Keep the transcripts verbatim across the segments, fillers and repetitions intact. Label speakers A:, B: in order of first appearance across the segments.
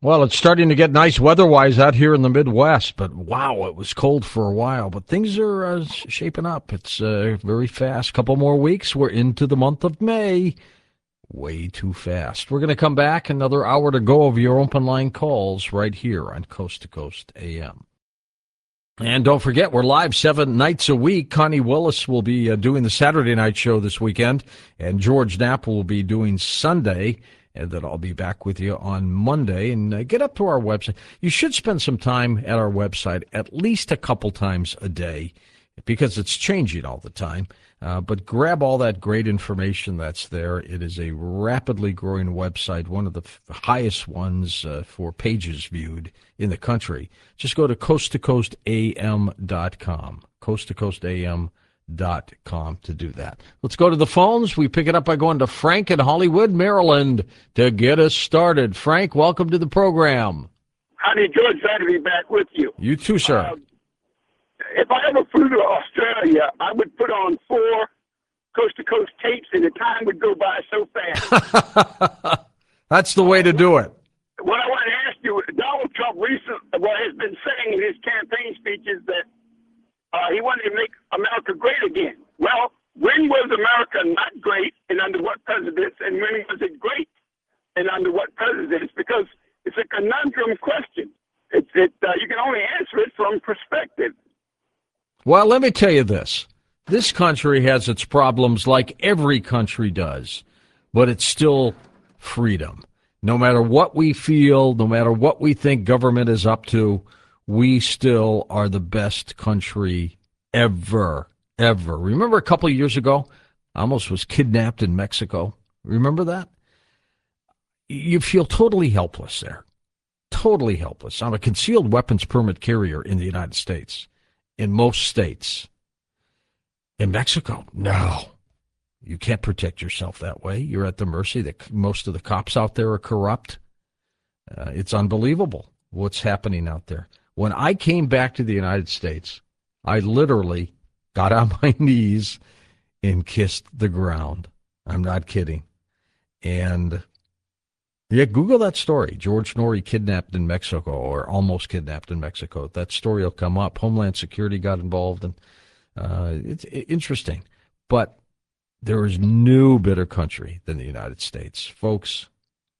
A: Well, it's starting to get nice weather-wise out here in the Midwest, but wow, it was cold for a while. But things are uh, shaping up. It's uh, very fast. Couple more weeks, we're into the month of May. Way too fast. We're going to come back, another hour to go of your open line calls right here on Coast to Coast A M. And don't forget, we're live seven nights a week. Connie Willis will be uh, doing the Saturday night show this weekend, and George Knapp will be doing Sunday. And then I'll be back with you on Monday. And uh, get up to our website. You should spend some time at our website at least a couple times a day because it's changing all the time. Uh, but grab all that great information that's there. It is a rapidly growing website, one of the f- highest ones uh, for pages viewed in the country. Just go to coast to coast a m dot com, coast to coast a m dot com to do that. Let's go to the phones. We pick it up by going to Frank in Hollywood, Maryland, to get us started. Frank, welcome to the program.
B: Howdy, George. Glad to be back with you.
A: You too, sir.
B: Uh, if I ever flew to Australia, I would put on four coast-to-coast tapes, and the time would go by so fast.
A: That's the way to do it.
B: What I want to ask you, Donald Trump recently well, has been saying in his campaign speeches that uh, he wanted to make America great again. Well, when was America not great, and under what presidents, and when was it great, and under what presidents? Because it's a conundrum question. It's, it, uh, you can only answer it from perspective.
A: Well, let me tell you this. This country has its problems like every country does, but it's still freedom. No matter what we feel, no matter what we think government is up to, we still are the best country ever, ever. Remember a couple of years ago, I almost was kidnapped in Mexico. Remember that? You feel totally helpless there. Totally helpless. I'm a concealed weapons permit carrier in the United States, in most states. In Mexico, no. You can't protect yourself that way. You're at the mercy that most of the cops out there are corrupt. Uh, it's unbelievable what's happening out there. When I came back to the United States, I literally got on my knees and kissed the ground. I'm not kidding. And yeah, Google that story. George Norrie kidnapped in Mexico or almost kidnapped in Mexico. That story will come up. Homeland Security got involved, and uh, it's interesting. But there is no better country than the United States. Folks,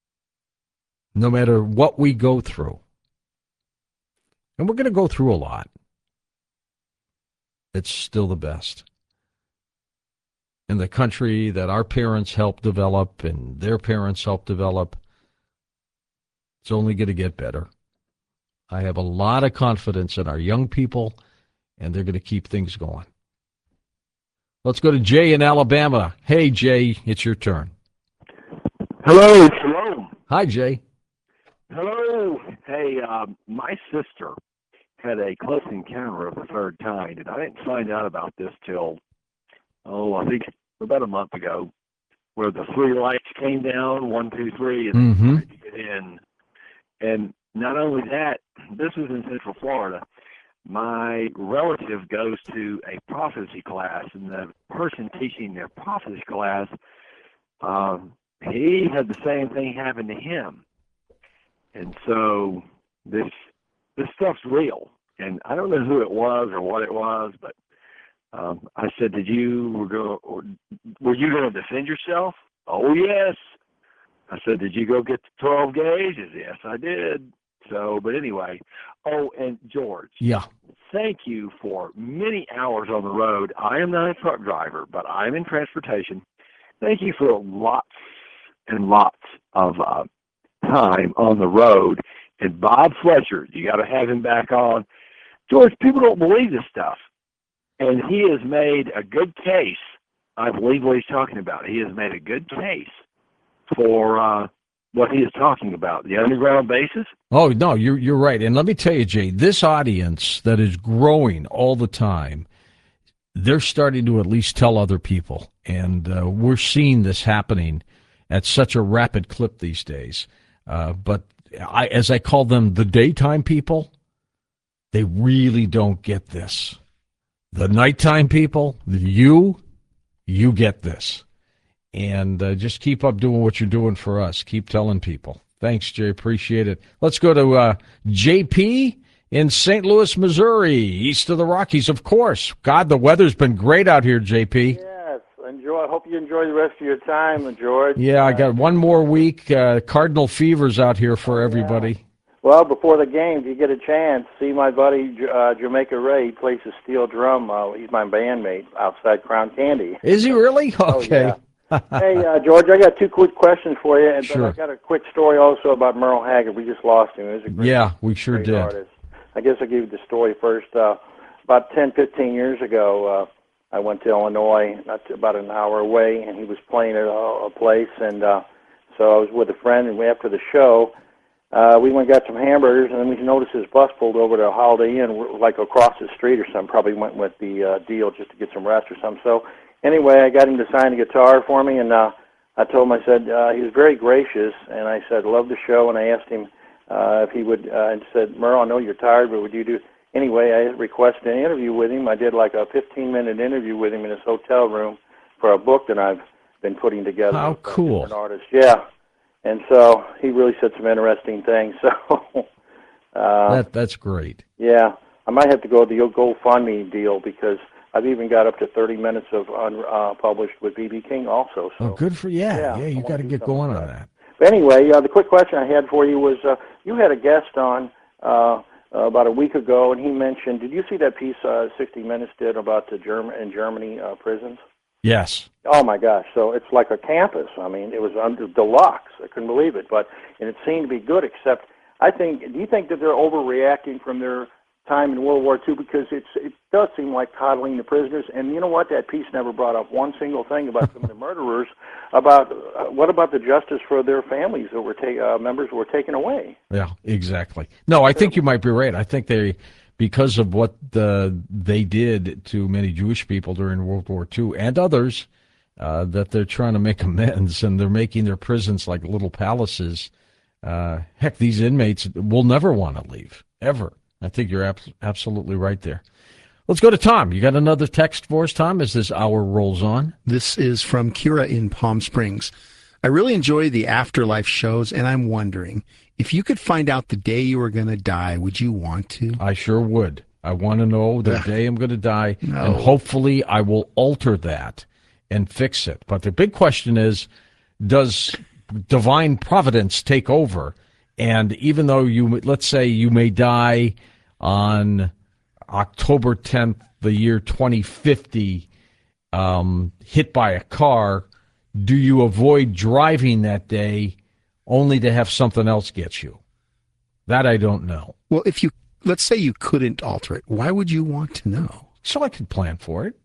A: no matter what we go through, and we're going to go through a lot, it's still the best. In the country that our parents helped develop and their parents helped develop, it's only going to get better. I have a lot of confidence in our young people, and they're going to keep things going. Let's go to Jay in Alabama. Hey, Jay, it's your turn.
C: Hello, Shalom.
A: Hi, Jay.
C: Hello. Hey, uh, my sister had a close encounter of the third kind, and I didn't find out about this till, oh, I think about a month ago, where the three lights came down, one, two, three, and
A: Mm-hmm.
C: they tried to get in. And not only that, this was in Central Florida. My relative goes to a prophecy class, and the person teaching their prophecy class, um, he had the same thing happen to him. And so this this stuff's real. And I don't know who it was or what it was, but um, I said, "Did you were go were you going to defend yourself?" "Oh yes." I said, "Did you go get the twelve gauges?" "Yes, I did." So, but anyway, oh, and George.
A: Yeah.
C: Thank you for many hours on the road. I am not a truck driver, but I'm in transportation. Thank you for lots and lots of uh, time on the road. And Bob Fletcher, you got to have him back on. George, people don't believe this stuff. And he has made a good case. I believe what he's talking about. He has made a good case for uh, what he is talking about, the underground bases.
A: Oh, no, you're, you're right. And let me tell you, Jay, this audience that is growing all the time, they're starting to at least tell other people. And uh, we're seeing this happening at such a rapid clip these days. Uh, but I, as I call them, the daytime people, they really don't get this. The nighttime people, you, you get this. And uh, just keep up doing what you're doing for us. Keep telling people. Thanks, Jay. Appreciate it. Let's go to uh, J P in Saint Louis, Missouri, east of the Rockies, of course. God, the weather's been great out here, J P.
D: Yes, enjoy. I hope you enjoy the rest of your time, George.
A: Yeah, I got one more week. Uh, Cardinal fever's out here for everybody.
D: Well, before the game, if you get a chance, see my buddy uh, Jamaica Ray. He plays the steel drum. Uh, he's my bandmate outside Crown Candy.
A: Is he really? Okay.
D: Oh, yeah. Hey, uh, George, I got two quick questions for you, and
A: Sure.
D: then I got a quick story also about Merle Haggard. We just lost him. He was a great,
A: Yeah, we sure
D: great
A: did.
D: artist. I guess I'll give you the story first. Uh, about ten, fifteen years ago, uh, I went to Illinois, not to, about an hour away, and he was playing at a, a place, and uh, so I was with a friend, and after the show, uh, we went and got some hamburgers, and then we noticed his bus pulled over to a Holiday Inn, like across the street or something. Probably went with the uh, deal just to get some rest or something. So anyway, I got him to sign a guitar for me, and uh, I told him, I said, uh, he was very gracious, and I said, love the show, and I asked him uh, if he would, uh, and said, Merle, I know you're tired, but would you do, anyway, I requested an interview with him. I did like a fifteen-minute interview with him in his hotel room for a book that I've been putting together.
A: How
D: with
A: cool.
D: different artists. Yeah. And so he really said some interesting things. So, uh,
A: That That's great.
D: yeah, I might have to go the GoFundMe deal because I've even got up to thirty minutes of unpublished uh, with B B King also. So.
A: Oh, good for you. Yeah,
D: Yeah,
A: yeah
D: I
A: you
D: wanna
A: got to
D: do
A: get
D: something
A: going
D: with
A: on
D: that.
A: that.
D: But anyway, uh, the quick question I had for you was uh, you had a guest on uh, uh, about a week ago, and he mentioned, did you see that piece uh, sixty minutes did about the Germ- in Germany uh, prisons?
A: Yes.
D: Oh my gosh! So it's like a campus. I mean, it was under deluxe. I couldn't believe it, but and it seemed to be good. Except, I think. Do you think that they're overreacting from their time in World War Two? Because it's it does seem like coddling the prisoners. And you know what? That piece never brought up one single thing about some of the murderers. About uh, what about the justice for their families that were ta- uh, members who were taken away?
A: Yeah, exactly. No, I think you might be right. I think they, because of what the, they did to many Jewish people during World War Two and others, uh, that they're trying to make amends, and they're making their prisons like little palaces. Uh, heck, these inmates will never want to leave, ever. I think you're ab- absolutely right there. Let's go to Tom. You got another text for us, Tom, as this hour rolls on?
E: This is from Kira in Palm Springs. I really enjoy the afterlife shows, and I'm wondering, if you could find out the day you were going to die, would you want to?
A: I sure would. I want to know the day I'm going to die,
E: No.
A: and hopefully I will alter that and fix it. But the big question is, does divine providence take over? And even though you, let's say you may die on October tenth, the year twenty fifty, um, hit by a car, do you avoid driving that day only to have something else get you? That I don't know.
E: Well, if you, let's say you couldn't alter it, why would you want to know?
A: So I could plan for it.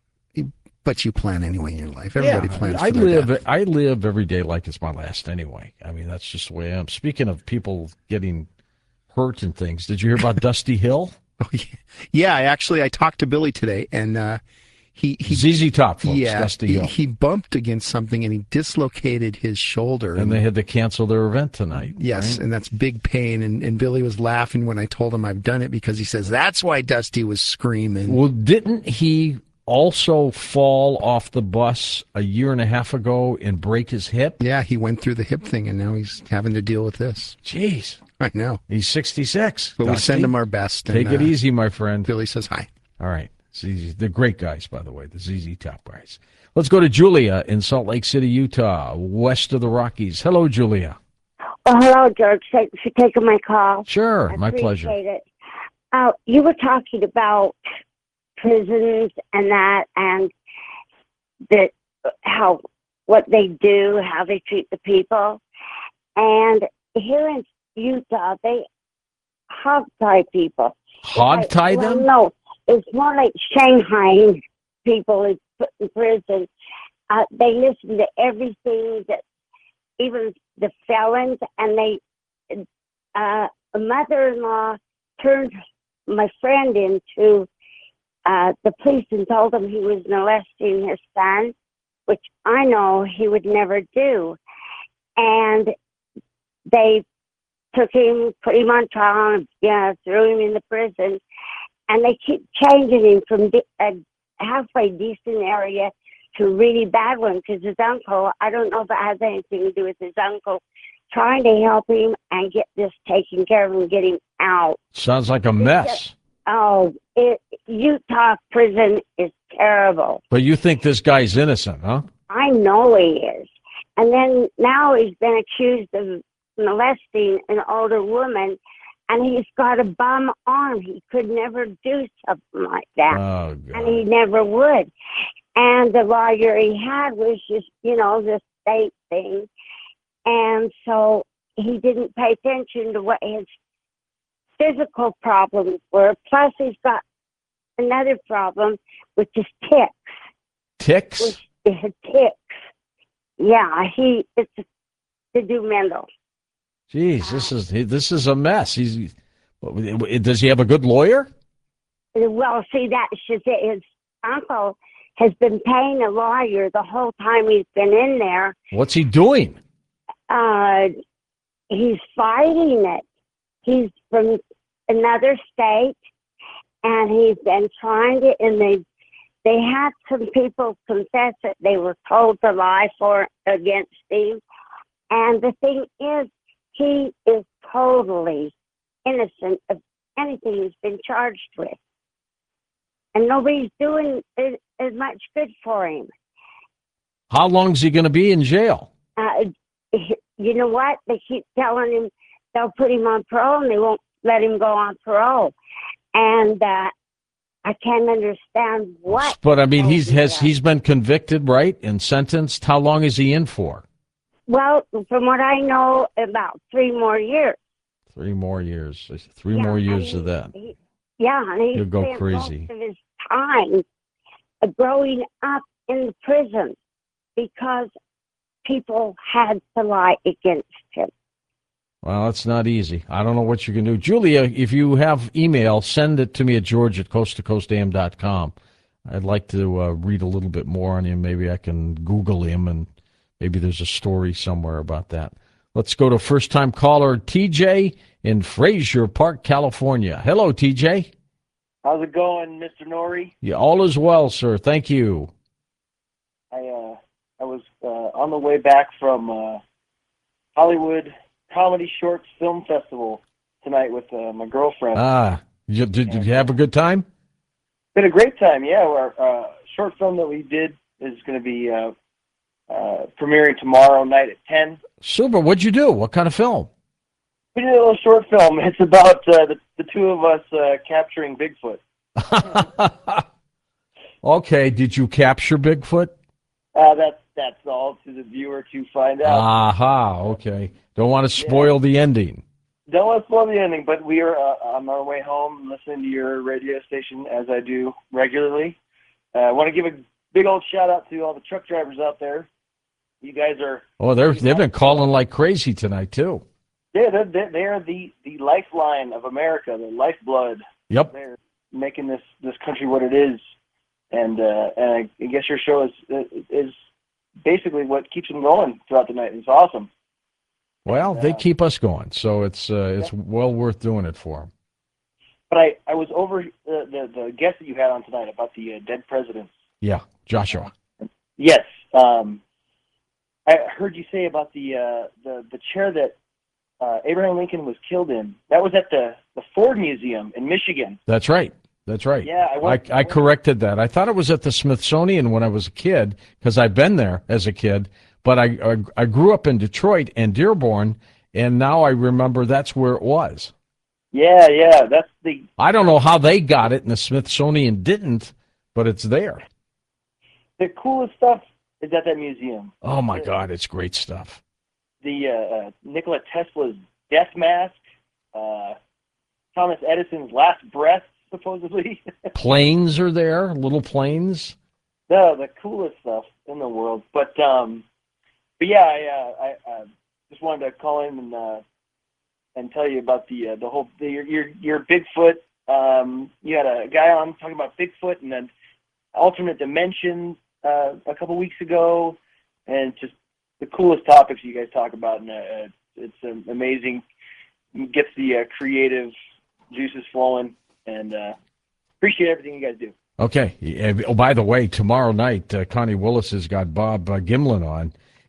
E: But you plan anyway in your life. Everybody
A: yeah,
E: plans
A: I
E: for their
A: live.
E: death.
A: I live every day like it's my last anyway. I mean, that's just the way I am. Speaking of people getting hurt and things, did you hear about Dusty Hill?
E: Oh, yeah. yeah, I actually, I talked to Billy today, and uh, he, he
A: Z Z Top, folks,
E: yeah,
A: Dusty
E: he,
A: Hill.
E: he bumped against something, and he dislocated his shoulder.
A: And they had to cancel their event tonight.
E: Yes,
A: right?
E: and that's big pain. And, and Billy was laughing when I told him I've done it because he says, that's why Dusty was screaming.
A: Well, didn't he also fall off the bus a year and a half ago and break his hip?
E: Yeah, he went through the hip thing, and now he's having to deal with this.
A: Jeez.
E: I know.
A: He's sixty-six.
E: But we
A: Dusty.
E: send him our best. And,
A: Take it
E: uh,
A: easy, my friend.
E: Billy says hi.
A: All right. Z Z, they're great guys, by the way, the Z Z Top guys. Let's go to Julia in Salt Lake City, Utah, west of the Rockies. Hello, Julia.
F: Oh, hello, George. Thanks for taking my call.
A: Sure,
F: I
A: my
F: appreciate
A: pleasure.
F: it. Uh, you were talking about prisons and that, and that how what they do, how they treat the people, and here in Utah, they hog tie people.
A: Hog tie
F: well,
A: them?
F: No, it's more like Shanghai people is put in prison. Uh, they listen to everything that, even the felons, and they, uh, a mother-in-law turned my friend into uh, the police and told him he was molesting his son, which I know he would never do. And they took him, put him on trial, and yeah, threw him in the prison. And they keep changing him from di- a halfway decent area to a really bad one because his uncle, I don't know if it has anything to do with his uncle, trying to help him and get this taken care of and get him out.
A: Sounds like a mess.
F: Oh, it, Utah prison is terrible.
A: But you think this guy's innocent, huh?
F: I know he is. And then now he's been accused of molesting an older woman, and he's got a bum arm. He could never do something like that.
A: Oh, God.
F: And he never would. And the lawyer he had was just, you know, the state thing. And so he didn't pay attention to what his physical problems were. Plus, he's got another problem, which is ticks.
A: Ticks?
F: Which is ticks. Yeah, he it's to do mental.
A: Jeez, this is this is a mess. He's does he have a good lawyer?
F: Well, see, that's just it. His uncle has been paying a lawyer the whole time he's been in there.
A: What's he doing?
F: Uh, he's fighting it. He's from another state, and he's been trying to, and they they had some people confess that they were told to lie for against him. And the thing is, he is totally innocent of anything he's been charged with. And nobody's doing as, as much good for him.
A: How long is he going to be in jail?
F: Uh, you know what? They keep telling him they'll put him on parole, and they won't let him go on parole. And uh, I can't understand what.
A: But I mean, he's has he's been convicted, right, and sentenced. How long is he in for?
F: Well, from what I know, about three more years.
A: Three more years. Three
F: Yeah,
A: more
F: and
A: years
F: he-
A: of that.
F: he- yeah, and he
A: He'll go
F: spent
A: crazy.
F: most of his time uh, growing up in the prison because people had to lie against him.
A: Well, it's not easy. I don't know what you can do. Julia, if you have email, send it to me at george at coast to coast a m dot com. I'd like to uh, read a little bit more on him. Maybe I can Google him, and maybe there's a story somewhere about that. Let's go to first-time caller T J in Frazier Park, California. Hello, T J.
G: How's it going, Mister Norrie?
A: Yeah, all is well, sir. Thank you.
G: I uh, I was uh, on the way back from uh, Hollywood Comedy Shorts Film Festival tonight with uh, my girlfriend.
A: Ah, you, did, did you have a good time?
G: Been a great time, yeah. Our uh, short film that we did is going to be uh, uh, premiering tomorrow night at ten.
A: Super. What'd you do? What kind of film?
G: We did a little short film. It's about uh, the, the two of us uh, capturing Bigfoot.
A: Okay. Did you capture Bigfoot?
G: Uh, that's that's all to the viewer to find out.
A: Aha. Okay. Don't want to spoil the ending.
G: Don't want to spoil the ending, but we are uh, on our way home listening to your radio station as I do regularly. Uh, I want to give a big old shout out to all the truck drivers out there. You guys are
A: Oh, they're they've been calling like crazy tonight too.
G: yeah, they're, they're, they're the, the lifeline of America, the lifeblood.
A: Yep.
G: They're making this, this country what it is, and uh, and I guess your show is is basically what keeps them going throughout the night. It's awesome.
A: Well,
G: And,
A: they
G: uh,
A: keep us going, so it's uh, it's well worth doing it for them.
G: But I, I was over the, the, the guest that you had on tonight about the uh, dead presidents.
A: Yeah, Joshua.
G: Yes. Um, I heard you say about the uh, the the chair that uh, Abraham Lincoln was killed in. That was at the, the Ford Museum in Michigan.
A: That's right. That's right.
G: Yeah, I
A: I,
G: went-
A: I corrected that. I thought it was at the Smithsonian when I was a kid because I've been there as a kid. But I, I I grew up in Detroit and Dearborn, and now I remember that's where it was.
G: Yeah, yeah, that's the
A: I don't know how they got it and the Smithsonian didn't, but it's there.
G: the coolest stuff is at that museum.
A: Oh my God, it's great stuff.
G: The uh, uh, Nikola Tesla's death mask, uh, Thomas Edison's last breath, supposedly.
A: Planes are there, little planes.
G: No, the coolest stuff in the world. But um, but yeah, I, uh, I uh, just wanted to call in and uh, and tell you about the uh, the whole the, your your your Bigfoot. Um, you had a guy on talking about Bigfoot and then alternate dimension uh, a couple weeks ago, and just the coolest topics you guys talk about. And uh, it's um, amazing. It gets the uh, creative juices flowing, and uh, appreciate everything you guys do.
A: Okay. Oh, by the way, tomorrow night, uh, Connie Willis has got Bob uh, Gimlin on,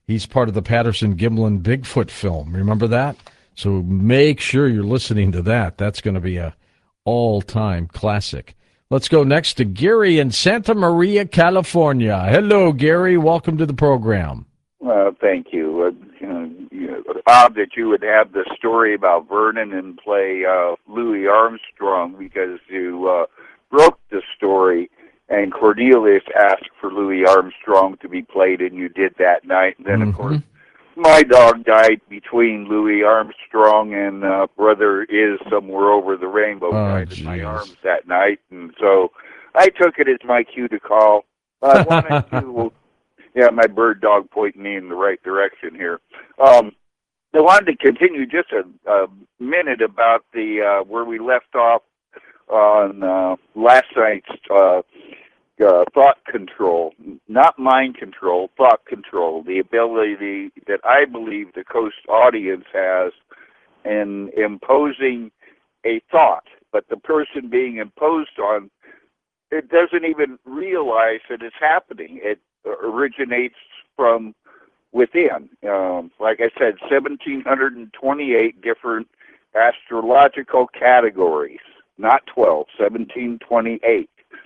A: He's part of the Patterson Gimlin Bigfoot film. Remember that? So make sure you're listening to that. That's going to be a all-time classic. Let's go next to Gary in Santa Maria, California. Hello, Gary. Welcome to the program.
H: Uh, thank you. Uh, you know, you know, odd that you would have the story about Vernon and play uh, Louis Armstrong, because you uh, broke the story and Cornelius asked for Louis Armstrong to be played, and you did that night. And then, mm-hmm. of course, my dog died between Louis Armstrong and uh, Brother Is Somewhere Over the Rainbow
A: oh,
H: died
A: geez.
H: in my arms that night. And so I took it as my cue to call. I wanted to, yeah, my bird dog pointing me in the right direction here. Um, I wanted to continue just a, a minute about the uh, where we left off on uh, last night's uh, uh, thought control, not mind control, thought control, the ability that I believe the Coast audience has in imposing a thought, but the person being imposed on, it doesn't even realize that it's happening. It originates from within. Um, like I said, one thousand seven hundred twenty-eight different astrological categories, not twelve, one thousand seven hundred twenty-eight.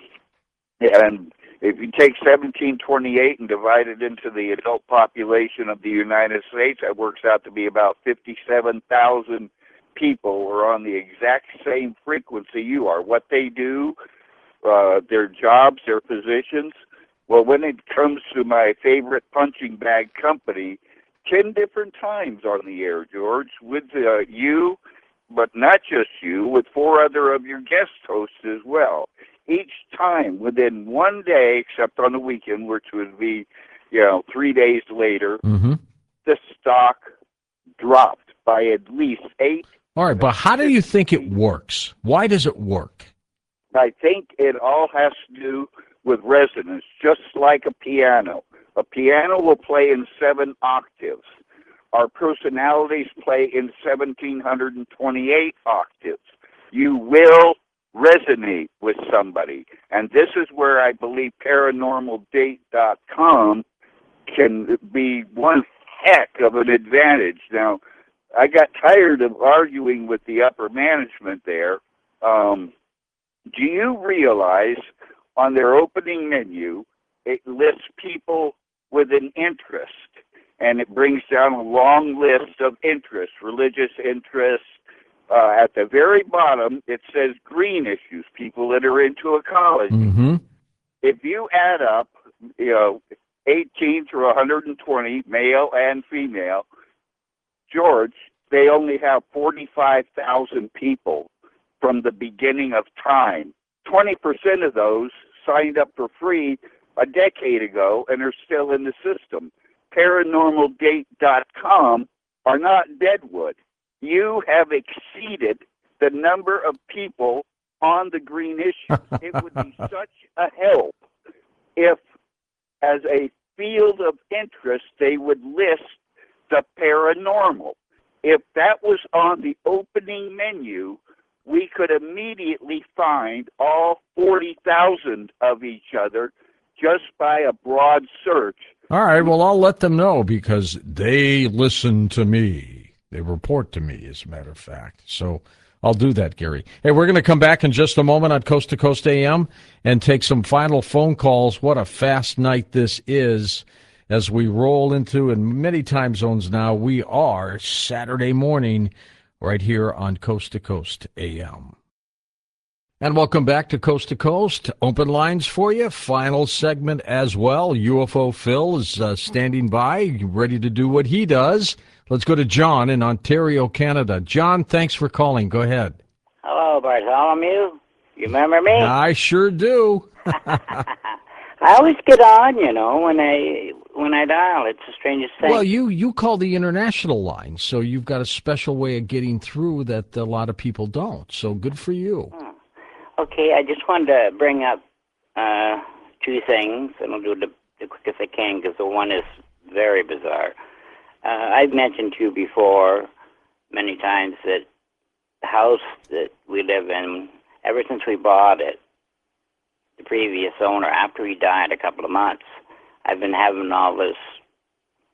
H: And if you take one thousand seven hundred twenty-eight and divide it into the adult population of the United States, that works out to be about fifty-seven thousand people are on the exact same frequency you are. What they do, uh, their jobs, their positions. Well, when it comes to my favorite punching bag company, ten different times on the air, George, with uh, you, but not just you, with four other of your guest hosts as well. Each time, within one day, except on the weekend, which would be, you know, three days later,
A: mm-hmm.
H: the stock dropped by at least eight.
A: All right, but how do you think it works? Why does it work?
H: I think it all has to do with resonance, just like a piano. A piano will play in seven octaves. Our personalities play in one thousand seven hundred twenty-eight octaves. You will resonate with somebody. And this is where I believe paranormal date dot com can be one heck of an advantage. Now, I got tired of arguing with the upper management there. Um, do you realize on their opening menu, it lists people with an interest, and it brings down a long list of interests, religious interests. Uh, at the very bottom, it says green issues, people that are into ecology.
A: Mm-hmm.
H: If you add up, you know, eighteen through one hundred twenty, male and female, George, they only have forty-five thousand people from the beginning of time. twenty percent of those signed up for free a decade ago and are still in the system. paranormal date dot com are not deadwood. You have exceeded the number of people on the green issue. It would be such a help if, as a field of interest, they would list the paranormal. If that was on the opening menu, we could immediately find all forty thousand of each other just by a broad search.
A: All right, well, I'll let them know because they listen to me. They report to me, as a matter of fact. So I'll do that, Gary. Hey, we're going to come back in just a moment on Coast to Coast A M and take some final phone calls. What a fast night this is as we roll into, in many time zones now, we are Saturday morning right here on Coast to Coast A M. And welcome back to Coast to Coast. Open lines for you. Final segment as well. U F O Phil is uh, standing by, ready to do what he does. Let's go to John in Ontario, Canada. John, thanks for calling. Go ahead.
I: Hello, Bartholomew. You remember me?
A: I sure do.
I: I always get on, you know, when I when I dial. It's the strangest thing.
A: Well, you, you call the international line, so you've got a special way of getting through that a lot of people don't. So good for you.
I: Hmm. Okay, I just wanted to bring up uh, two things, and I'll do the, the quickest I can because the one is very bizarre. Uh, I've mentioned to you before many times that the house that we live in, ever since we bought it, the previous owner, after he died a couple of months, I've been having all this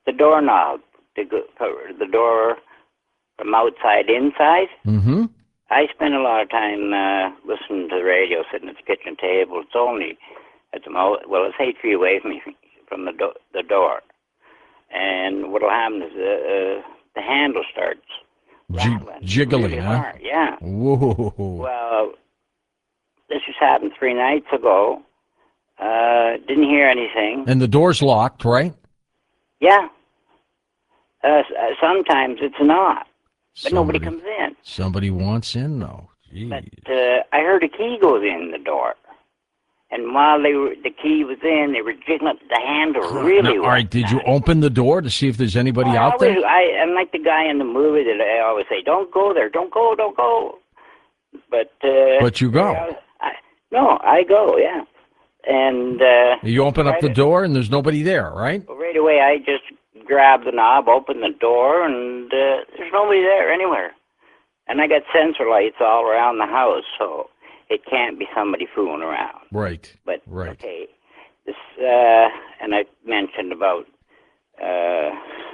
I: the doorknob to go, the door from outside inside.
A: Mm-hmm.
I: I spend a lot of time uh, listening to the radio, sitting at the kitchen table. It's only at the mo- well, it's eight feet away from me from the do- the door, and what'll happen is the uh, the handle starts rattling,
A: J- jiggly,
I: really
A: huh?
I: hard. Yeah.
A: Whoa.
I: Well, this just happened three nights ago. Uh, didn't hear anything.
A: And the door's locked, right?
I: Yeah. Uh, s- uh, sometimes it's not, but
A: Somebody,
I: nobody comes in.
A: Somebody wants in, though. Jeez.
I: But uh, I heard a key goes in the door, and while they were, the key was in, they were jiggling the handle really
A: Now,
I: well.
A: all right, did you open the door to see if there's anybody
I: I
A: out
I: always,
A: there?
I: I, I'm like the guy in the movie that I always say, "Don't go there, don't go, don't go." But uh,
A: But you go.
I: I, I, no, I go, yeah, and uh,
A: You open up
I: right,
A: the door and there's nobody there, right?
I: right away. I just grab the knob, open the door, and uh, there's nobody there anywhere. And I got sensor lights all around the house, so it can't be somebody fooling around.
A: Right.
I: But
A: Right.
I: okay, this uh, and I mentioned about uh,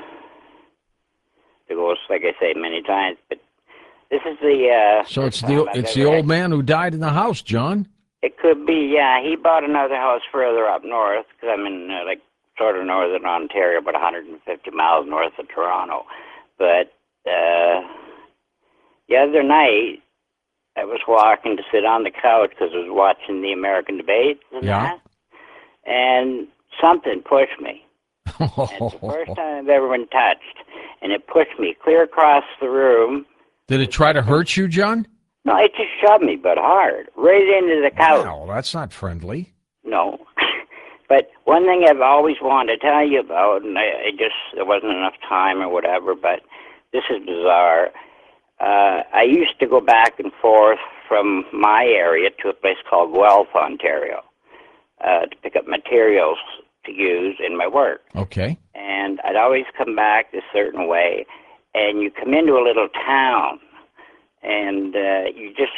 I: the ghost, like I say many times. But this is the uh,
A: So it's
I: first
A: the
I: time I've
A: it's the
I: ever
A: old
I: had-
A: man who died in the house, John.
I: It could be, yeah. He bought another house further up north because I'm in uh, like sort of northern Ontario, about one hundred fifty miles north of Toronto. But uh, the other night, I was walking to sit on the couch because I was watching the American debate. And
A: Yeah.
I: that, and something pushed me. And it's the first time I've ever been touched, and it pushed me clear across the room.
A: Did it try to hurt you, John?
I: No, it just shoved me, but hard, right into the couch.
A: Wow, that's not friendly.
I: No. But one thing I've always wanted to tell you about, and I, I just, there wasn't enough time or whatever, but this is bizarre. Uh, I used to go back and forth from my area to a place called Guelph, Ontario, uh, to pick up materials to use in my work.
A: Okay.
I: And I'd always come back this certain way, and you come into a little town, and uh, you just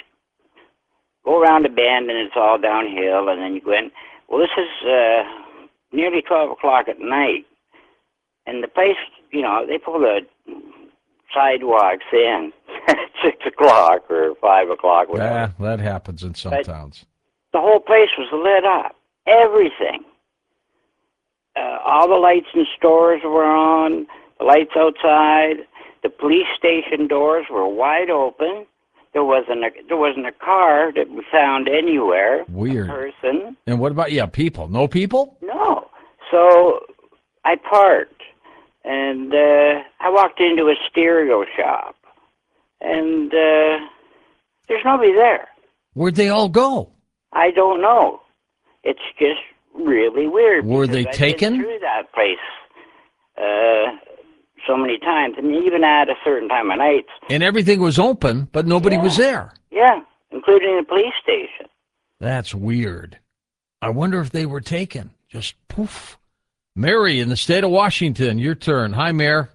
I: go around a bend, and it's all downhill, and then you go in. Well, this is uh, nearly twelve o'clock at night, and the place, you know, they pull the sidewalks in at six o'clock or five o'clock, whatever.
A: Yeah, that happens in some
I: But-
A: towns.
I: The whole place was lit up. Everything. Uh, all the lights in stores were on, the lights outside, the police station doors were wide open. There wasn't a, there wasn't a car that we found anywhere.
A: Weird.
I: A person.
A: And what about, yeah, people? No people?
I: No. So I parked, and uh, I walked into a stereo shop, and uh, there's nobody there.
A: Where'd they all go?
I: I don't know. It's just really weird.
A: Were
I: because
A: they
I: I've
A: taken?
I: Been through that place uh, so many times, and even at a certain time of night.
A: And everything was open, but nobody
I: Yeah.
A: was there.
I: Yeah, including the police station.
A: That's weird. I wonder if they were taken. Just poof. Mary in the state of Washington, your turn. Hi, Mayor.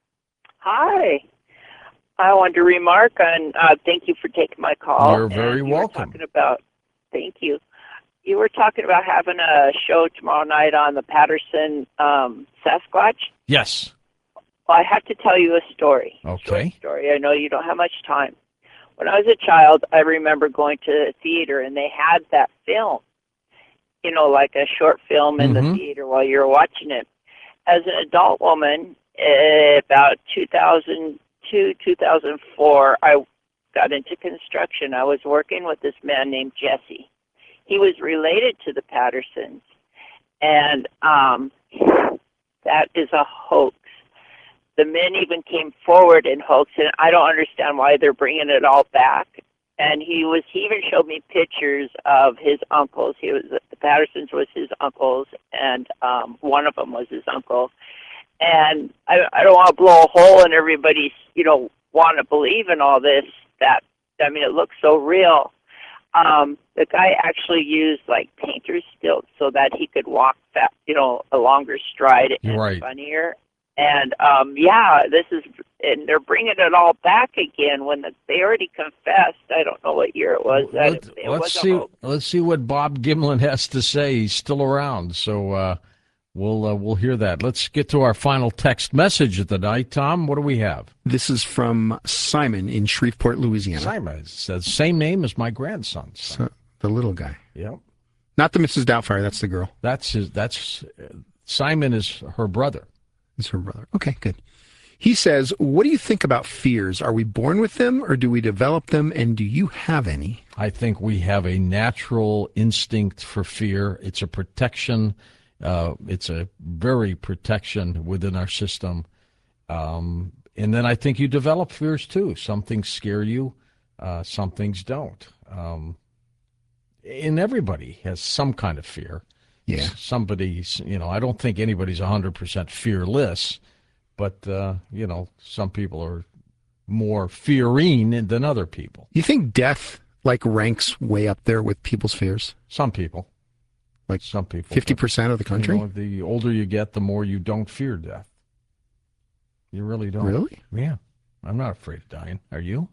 J: Hi. I wanted to remark on, uh, thank you for taking my call.
A: You're very
J: And you
A: welcome.
J: Were talking about, thank you. You were talking about having a show tomorrow night on the Patterson um, Sasquatch.
A: Yes.
J: Well, I have to tell you a story.
A: Okay.
J: Short story. I know you don't have much time. When I was a child, I remember going to the theater and they had that film, you know, like a short film in
A: Mhm.
J: the theater while you were watching it. As an adult woman, uh, about two thousand two, two thousand four, I got into construction. I was working with this man named Jesse. He was related to the Pattersons, and um, that is a hoax. The men even came forward and hoaxed it. I don't understand why they're bringing it all back. And he was he even showed me pictures of his uncles. He was the Pattersons was his uncles, and um, one of them was his uncle. And I, I don't want to blow a hole in everybody's, you know, want to believe in all this. That I mean, it looks so real. Um, the guy actually used like painter's stilts so that he could walk that, you know, a longer stride and
A: Right.
J: funnier. And um, yeah, this is, and they're bringing it all back again when the, they already confessed. I don't know what year it was. That
A: Let,
J: it, it
A: let's
J: was a
A: see.
J: hoax.
A: Let's see what Bob Gimlin has to say. He's still around, so uh, We'll uh, we'll hear that. Let's get to our final text message of the night. Tom, what do we have?
E: This is from Simon in Shreveport, Louisiana.
A: Simon says same name as my grandson.
E: So, the little guy.
A: Yep.
E: Not the Missus Doubtfire. That's the girl.
A: That's his. That's uh, Simon is her brother.
E: It's her brother. Okay, good. He says, "What do you think about fears? Are we born with them, or do we develop them? And do you have any?"
A: I think we have a natural instinct for fear. It's a protection. Uh, it's a very protection within our system. Um, and then I think you develop fears too. Some things scare you, uh, some things don't. Um, and everybody has some kind of fear.
E: Yeah.
A: Somebody's, you know, I don't think anybody's one hundred percent fearless, but, uh, you know, some people are more fearing than other people.
E: You think death, like, ranks way up there with people's fears?
A: Some people.
E: Like
A: some people,
E: fifty percent of the country?
A: You know, the older you get, the more you don't fear death. You really don't.
E: Really?
A: Yeah. I'm not afraid of dying. Are you?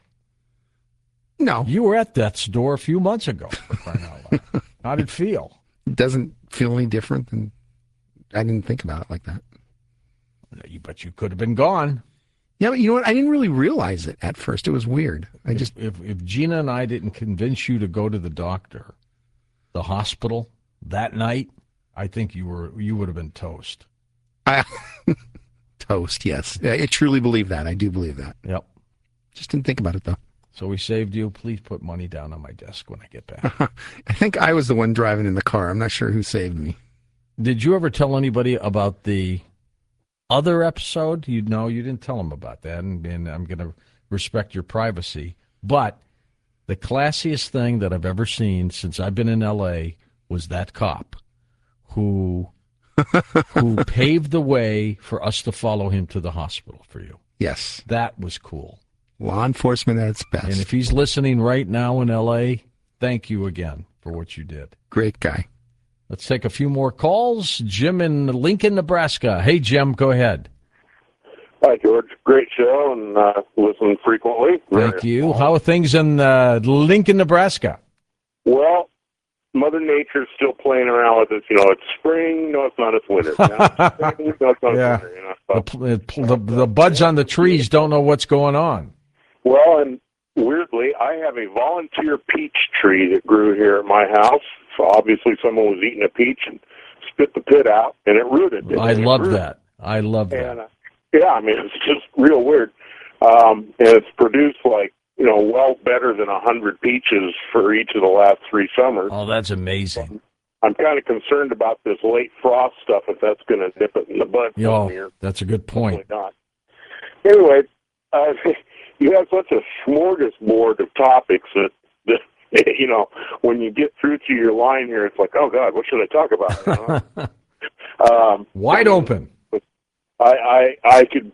E: No.
A: You were at death's door a few months ago, for crying out loud. How did it feel?
E: It doesn't feel any different than I didn't think about it like that.
A: But you could have been gone.
E: Yeah, but you know what? I didn't really realize it at first. It was weird. I just
A: if, if, if Gina and I didn't convince you to go to the doctor, the hospital, that night, I think you were you would have been toast.
E: I, toast, yes. I truly believe that. I do believe that.
A: Yep.
E: Just didn't think about it, though.
A: So we saved you. Please put money down on my desk when I get back.
E: I think I was the one driving in the car. I'm not sure who saved me.
A: Did you ever tell anybody about the other episode? You know, you didn't tell them about that, and, and I'm going to respect your privacy. But the classiest thing that I've ever seen since I've been in L A was that cop who who paved the way for us to follow him to the hospital for you.
E: Yes.
A: That was cool.
E: Law enforcement at its best.
A: And if he's listening right now in L A, thank you again for what you did.
E: Great guy.
A: Let's take a few more calls. Jim in Lincoln, Nebraska. Hey, Jim, go ahead.
K: Hi, George. Great show, and uh, listen frequently.
A: Thank you. How are things in uh, Lincoln, Nebraska?
K: Well, Mother Nature's still playing around with us. You know, it's spring. No, it's not. It's winter. No, it's spring, no, it's not.
A: Yeah.
K: It's winter. You know, so.
A: the, the, the buds on the trees don't know what's going on.
K: Well, and weirdly, I have a volunteer peach tree that grew here at my house. So obviously someone was eating a peach and spit the pit out, and it rooted.
A: I
K: it
A: love
K: rooted.
A: that. I love that.
K: And, uh, yeah, I mean, it's just real weird. Um, and it's produced, like, you know, well better than a hundred peaches for each of the last three summers.
A: Oh, that's amazing.
K: I'm kind of concerned about this late frost stuff, if that's going to nip it in the bud.
A: Yo,
K: here.
A: that's a good point.
K: Not. Anyway, uh, you have such a smorgasbord of topics that, that, you know, when you get through to your line here, it's like, oh, God, what should I talk about? You know? um,
A: Wide open.
K: I, I I could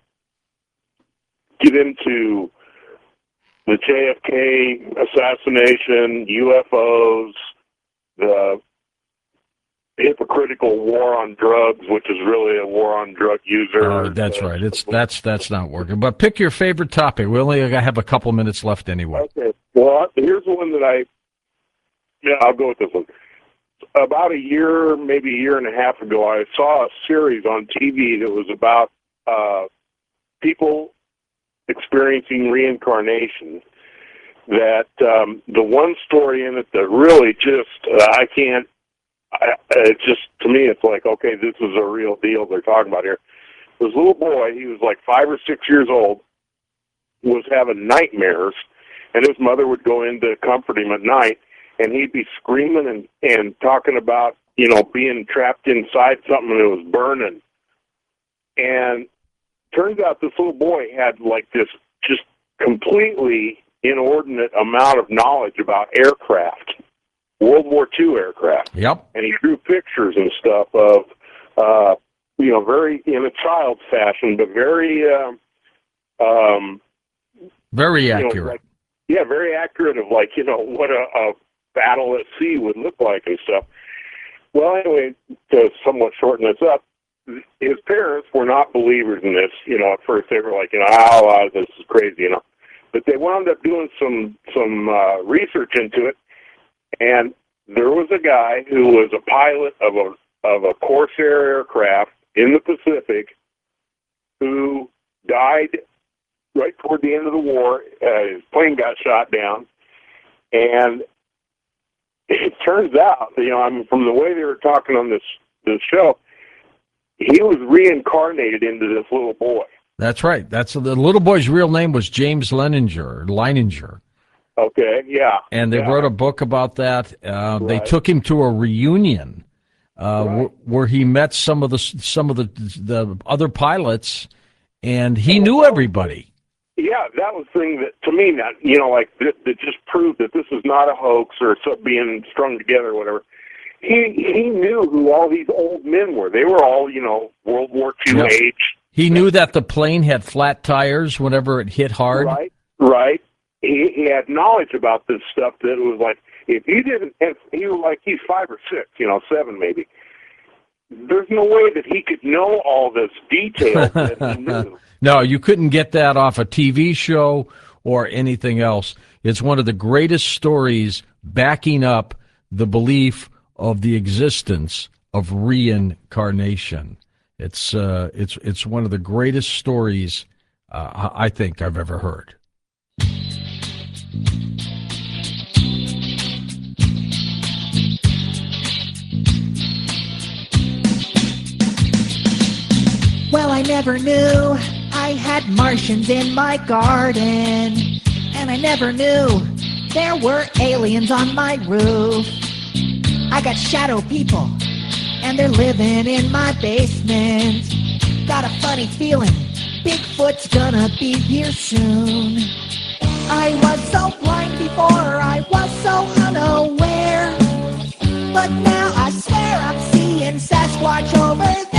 K: get into the J F K assassination, U F Os, the hypocritical war on drugs, which is really a war on drug users.
A: Oh, that's right. It's that's that's not working. But pick your favorite topic. We only have a couple minutes left anyway.
K: Okay. Well, here's one that I. Yeah, I'll go with this one. About a year, maybe a year and a half ago, I saw a series on T V that was about uh, people experiencing reincarnation. That um, the one story in it that really just uh, I can't. I, it just to me, it's like, okay, this is a real deal they're talking about here. This little boy, he was like five or six years old, was having nightmares, and his mother would go in to comfort him at night. And he'd be screaming and, and talking about, you know, being trapped inside something that was burning. And turns out this little boy had like this just completely inordinate amount of knowledge about aircraft, World War Two aircraft.
A: Yep.
K: And he drew pictures and stuff of, uh, you know, very in a child's fashion, but very, um, um,
A: very
K: you know,
A: accurate.
K: like, yeah, very accurate of like, you know, what a, a battle at sea would look like and stuff. Well, anyway, to somewhat shorten this up, his parents were not believers in this. You know, at first they were like, you know, oh, uh, this is crazy, you know. But they wound up doing some some uh, research into it, and there was a guy who was a pilot of a of a Corsair aircraft in the Pacific who died right toward the end of the war. Uh, his plane got shot down, and it turns out, you know, I mean, from the way they were talking on this this show, he was reincarnated into this little boy.
A: That's right. That's the little boy's real name was James Leininger. Leininger.
K: Okay, yeah.
A: And they
K: yeah.
A: wrote a book about that. Uh,
K: Right.
A: They took him to a reunion uh,
K: Right.
A: wh- where he met some of the some of the the other pilots, and he knew everybody.
K: Yeah, that was the thing that, to me, that, you know, like, that, that just proved that this was not a hoax or something being strung together or whatever. He he knew who all these old men were. They were all, you know, World War Two
A: Yep.
K: age.
A: He knew that the plane had flat tires whenever it hit hard.
K: Right, right. He, he had knowledge about this stuff that it was like, if he didn't, if he was like, he's five or six, you know, seven maybe. There's no way that he could know all this detail that he knew.
A: No, you couldn't get that off a T V show or anything else. It's one of the greatest stories backing up the belief of the existence of reincarnation. It's uh, it's it's one of the greatest stories uh, I think I've ever heard.
L: Well, I never knew I had Martians in my garden, and I never knew there were aliens on my roof. I got shadow people, and they're living in my basement. Got a funny feeling Bigfoot's gonna be here soon. I was so blind before, I was so unaware, but now I swear I'm seeing Sasquatch over there.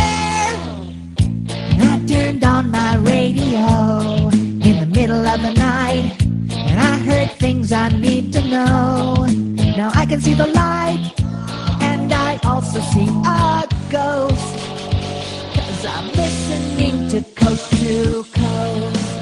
L: I turned on my radio in the middle of the night, and I heard things I need to know. Now I can see the light, and I also see a ghost, 'cause I'm listening to Coast to Coast.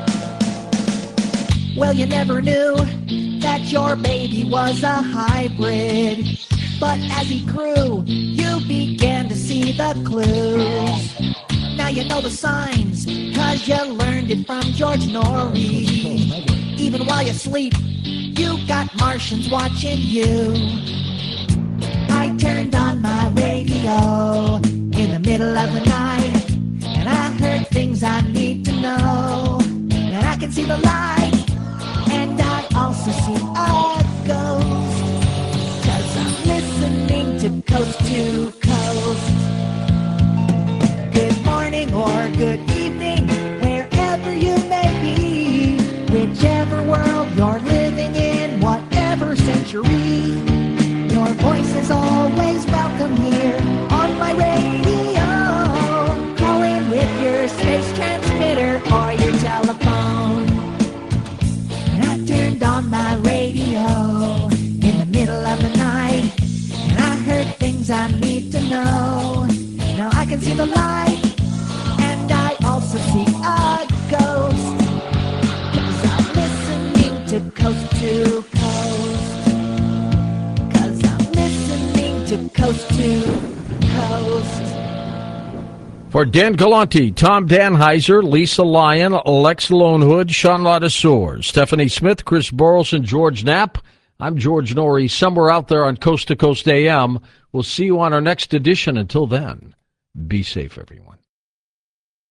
L: Well, you never knew that your baby was a hybrid, but as he grew, you began to see the clues. Now you know the signs, 'cause you learned it from George Norrie. Even while you sleep, you got Martians watching you. I turned on my radio in the middle of the night, and I heard things I need to know. And I can see the light, and I also see a ghost, 'cause I'm listening to Coast to Coast. Good morning or good evening, wherever you may be, whichever world you're living in, whatever century, your voice is always welcome here on my radio. Call in with your space transmitter or your telephone. And I turned on my radio in the middle of the night, and I heard things I need to know. Now I can see the light, and I also see a ghost, 'cause I'm listening to Coast to Coast. 'Cause I'm listening to Coast to Coast.
A: For Dan Galante, Tom Danheiser, Lisa Lyon, Lex Lonehood, Sean Ladesseur, Stephanie Smith, Chris Burleson, George Knapp, I'm George Norrie, somewhere out there on Coast to Coast A M. We'll see you on our next edition. Until then, be safe, everyone.